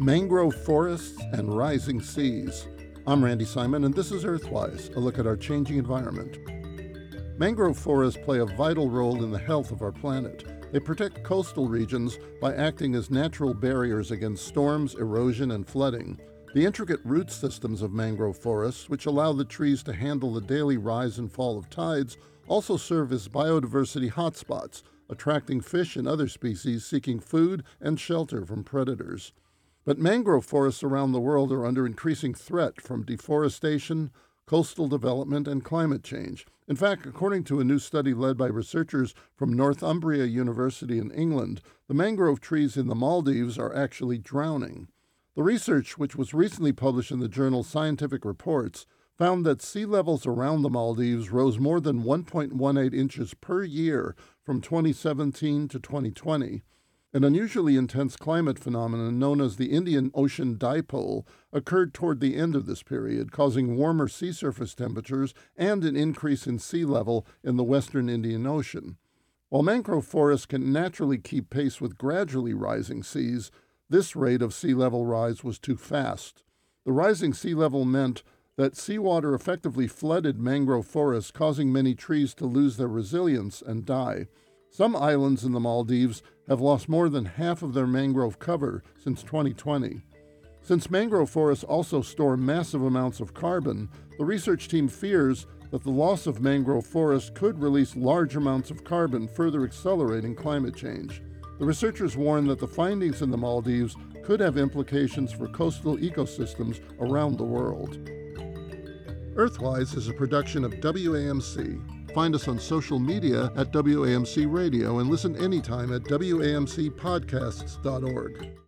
Mangrove forests and rising seas. I'm Randy Simon, and this is Earthwise, a look at our changing environment. Mangrove forests play a vital role in the health of our planet. They protect coastal regions by acting as natural barriers against storms, erosion, and flooding. The intricate root systems of mangrove forests, which allow the trees to handle the daily rise and fall of tides, also serve as biodiversity hotspots, attracting fish and other species seeking food and shelter from predators. But mangrove forests around the world are under increasing threat from deforestation, coastal development, and climate change. In fact, according to a new study led by researchers from Northumbria University in England, the mangrove trees in the Maldives are actually drowning. The research, which was recently published in the journal Scientific Reports, found that sea levels around the Maldives rose more than 1.18 inches per year from 2017 to 2020. An unusually intense climate phenomenon known as the Indian Ocean Dipole occurred toward the end of this period, causing warmer sea surface temperatures and an increase in sea level in the western Indian Ocean. While mangrove forests can naturally keep pace with gradually rising seas, this rate of sea level rise was too fast. The rising sea level meant that seawater effectively flooded mangrove forests, causing many trees to lose their resilience and die. Some islands in the Maldives have lost more than half of their mangrove cover since 2020. Since mangrove forests also store massive amounts of carbon, the research team fears that the loss of mangrove forests could release large amounts of carbon, further accelerating climate change. The researchers warn that the findings in the Maldives could have implications for coastal ecosystems around the world. Earthwise is a production of WAMC. Find us on social media at WAMC Radio and listen anytime at WAMCpodcasts.org.